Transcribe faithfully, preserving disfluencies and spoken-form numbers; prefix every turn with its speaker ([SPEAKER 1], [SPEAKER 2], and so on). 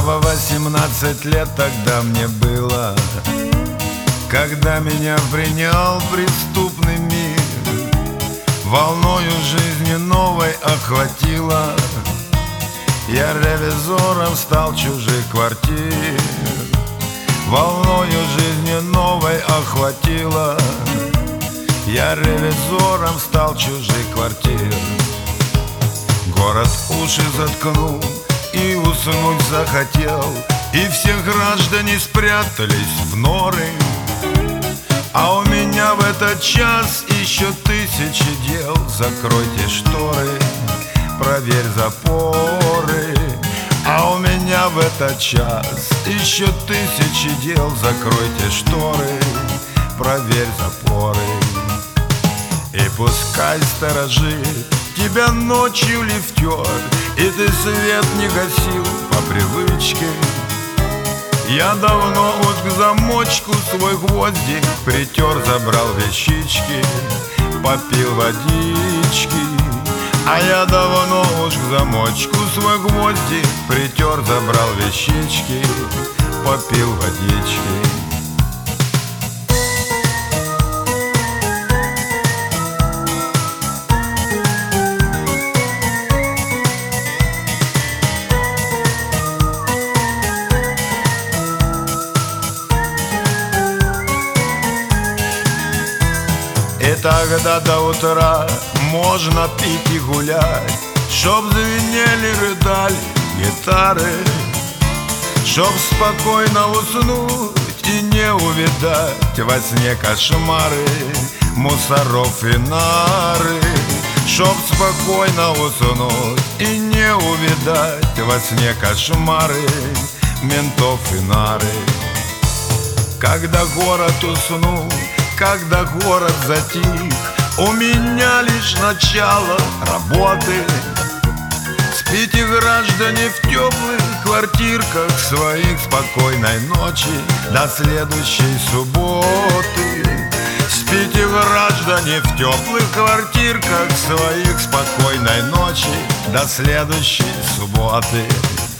[SPEAKER 1] Всего восемнадцать лет тогда мне было, когда меня принял преступный мир. Волною жизни новой охватило, я ревизором стал чужих квартир. Волною жизни новой охватило, я ревизором стал чужих квартир. Город уши заткнул и уснуть захотел, и все граждане спрятались в норы. А у меня в этот час еще тысячи дел. Закройте шторы, проверь запоры. А у меня в этот час еще тысячи дел. Закройте шторы, проверь запоры. И пускай сторожит тебя ночью лифтер, и ты свет не гасил по привычке. Я давно уж к замочку свой гвоздик притер, забрал вещички, попил водички. А я давно уж к замочку свой гвоздик притер, забрал вещички, попил водички. И тогда до утра можно пить и гулять, чтоб звенели, рыдали гитары, чтоб спокойно уснуть и не увидать во сне кошмары мусоров и нары. Чтоб спокойно уснуть и не увидать во сне кошмары ментов и нары. Когда город уснул, когда город затих, у меня лишь начало работы. Спите, граждане, в теплых квартирках своих, спокойной ночи до следующей субботы. Спите, граждане, в теплых квартирках своих, спокойной ночи до следующей субботы.